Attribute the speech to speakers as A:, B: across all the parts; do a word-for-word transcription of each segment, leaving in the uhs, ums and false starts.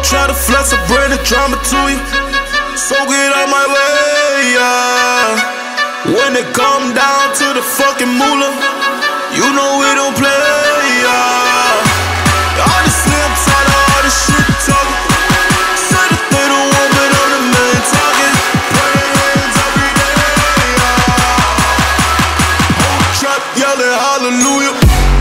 A: don't try to flex or bring the drama to you. So get out my way, yeah. When it come down to the fucking moolah, you know we don't play, yeah. Honestly, I'm tired of all this shit talking. Say that they don't want, but I'm the main target. Praying hands every day, yeah. Whole trap yelling hallelujah.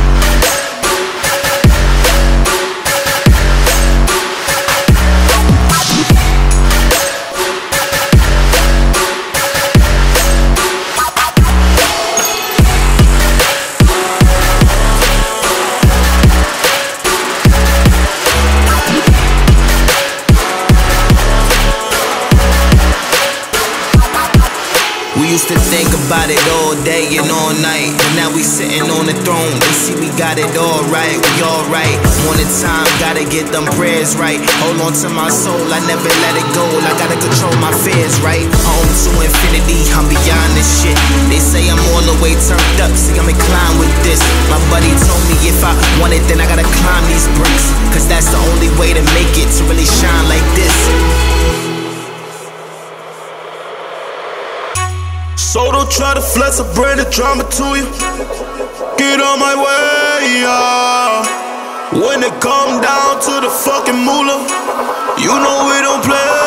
B: We used to think about it all day and all night, but now we sitting on the throne. They see we got it all right, we alright. Morning time, gotta get them prayers right. Hold on to my soul, I never let it go. I gotta control my fears, right? On to infinity, I'm beyond this shit. They say I'm all the way turned up, see I'm inclined with this. My buddy told me if I want it, then I gotta climb these bricks, cause that's the only way to make it, to really shine like this.
A: So don't try to flex or bring the drama to you. Get on my way, yeah. When it come down to the fucking moolah, you know we don't play.